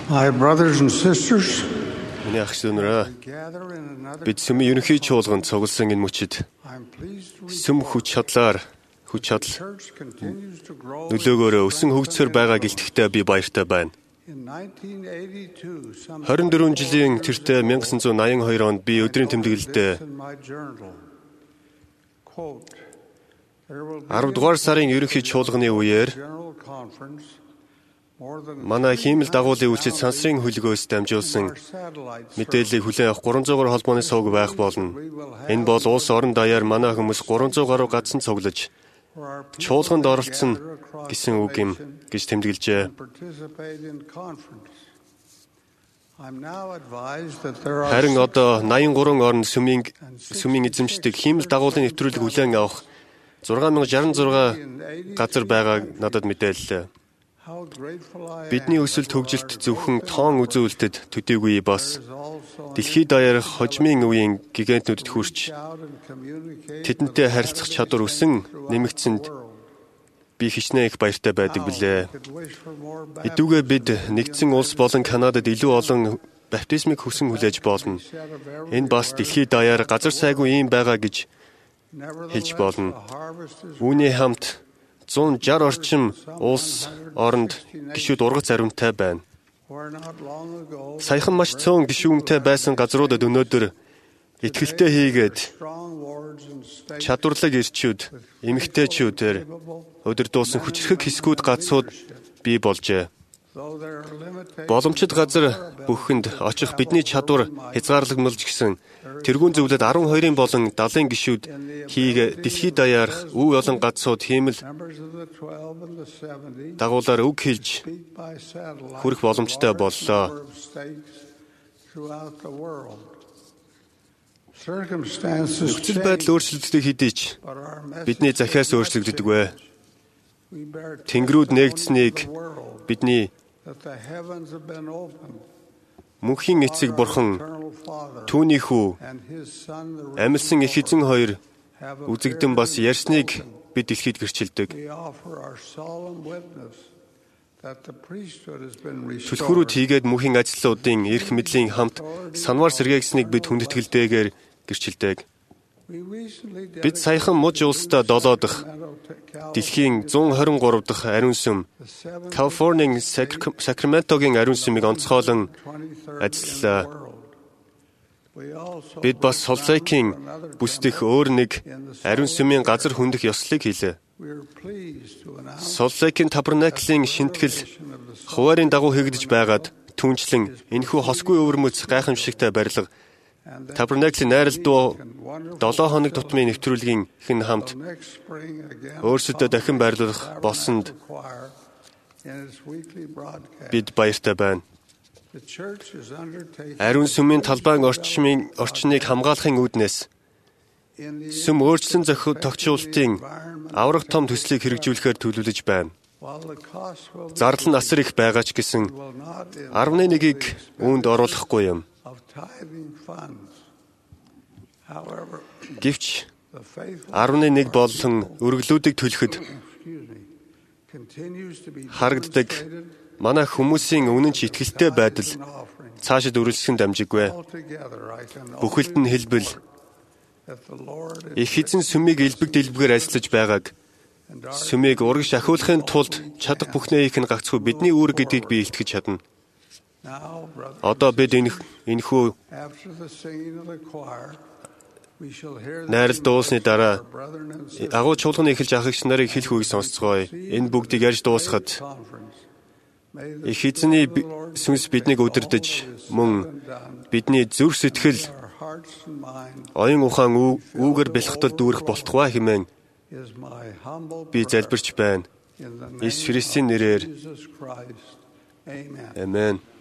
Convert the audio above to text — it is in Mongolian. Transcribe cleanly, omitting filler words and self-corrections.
My brothers and sisters, Миний ах дүүнерээ бид сүмийн ерөнхий чуулганд цугласан энэ мөчид сүм хүч чадал нөлөөгөөр өсөн хөгжсөөр байгаа гэлтэхтэй би баяртай байна. 24 жилийн тэртээ 1982 онд би өдрийн тэмдэглэлдээ 10 дугаар сарын ерөнхий чуулганы үеэр манай хиймэл дагуулын үйлчид сансрын хөлгөөс дамжуулсан мэдээллийг хүлээн авах 300 гаруй холбооны сувг байх болно. Энэ бол улс орон даяар манай хүмүүс 300 гаруй гадсан цуглаж чуулганд оролцсон гэсэн үг юм гэж тэмдэглэжээ. Харин одоо 83 орнд сүмийн эзэмшдэг хиймэл дагуулын нэвтрүүлэг хүлээн авах 6066 газар байгааг надад мэдээллээ. Бидний өсөлт хөгжилт зөвхөн тоон үзүүлэлтэд төдийгүй бас дэлхийд даяарх хожмын үеийн гигантнүүдэд хүрч тэдэнтэй харилцах чадвар өсөн нэмэгдсэнд би хичнээн их баяртай байдаг билээ. Идүүгээ бид нэгдсэн улс болон Канадад илүү олон баптизмыг хүсэн хүлээж болно. Энэ бас дэлхийд даяар газар сайгүй юм байгаа гэж хэлж болно. Үүний хамт 160 орчим улс оронд гишүүд ургац ариунтай байна. Саяхан маш цөөн гишүүнтэй байсан газруудад өнөөдөр итгэлтэй хийгээд чадварлаг ирчүүд, эмэгтэйчүүдээр өдөрдөөсөн хүчрхэг хэсгүүд гацсууд бий болжээ. Боломжит газар бүхэнд очих бидний чадвар хязгаарлагмалж гисэн тэргүүн зөвлөд 12 болон 70 гишүүд хийгээ дэлхийд даяарх үе олон газрууд хиймэл дагуулаар үг хэлж хүрэх боломжтой боллоо. Нөхцөл байдал өөрчлөлттэй хэдий ч бидний захиас өөрчлөгддөг вэ? Тэнгэрүүд нэгдсэнийг бидний мөнхийн эцэг бурхан түүний хүү амьсан их эзэн хоёр үзэгдэн бас ярьсныг бид дэлхийд гэрчилдэг. Түлхүүрүүд хийгээд мөнхийн ажлуудын эрх мэдлийн хамт санвар сэргээгснийг бид хүндэтгэлтэйгээр гэрчилдэг. Бид саяхан муж улстай 7 дахь дэлхийн 123 дахь ариун сүм Калифорнийн Сакраментогийн ариун сүмийг онцгойлон ажиллалаа. Бид бас Солт-Лейкийн бүсдэх өөр нэг ариун сүмийн газар хөндөх ёслолыг хийлээ. Солт-Лейкийн Табернаклийн шинтгэл хуваарийн дагуу хийгдэж байгаад түүнчлэн энэхүү хосгүй өвөрмөц гайхамшигтай барилга Табернаклийн найралдуу 7 хоног тутмын нэвтрүүлгийн хэн хамт өөрсдөө дахин байрлуулах болсонд бид баяртай байна. Ариун сүмийн талбайн орчныг хамгаалахын үүднээс сүм өөрчлөн тогтчуулалтын аврах том төслийг хэрэгжүүлэхээр төлөвлөж байна. Зардал нь асар их байгаа ч гэсэн 11-ийг үүнд оруулахгүй юм. Гэвч 11 болон өргөлүүдийг төлөхөд харагддаг манай хүмүүсийн үнэн ч итгэлтэй байдал цаашид үргэлжлэн дамжиггүй. Бүхэлд нь хэлбэл их эзэн сүмийг элбэг дэлбэгээр ажиллаж байгааг сүмийг урагш ахиулахын тулд чадах бүхнээ хийх нь гагцхүү бидний үүрэг гэдгийг би илтгэж чадна. Одоо бид энэхүү найрал дуусны дараа агуу чуулганы эхэлж ахигч нарыг хэлэх үгийг сонсцгоё. Энэ бүгдийг ярьж дуусахад их эзний сүнс биднийг удирдах мөн бидний зүрх сэтгэл оюун ухаан үүгээр бэлхтал дүүрэх болтугай хэмээн би залбирч байна. Иесус Христийн нэрээр. Амен.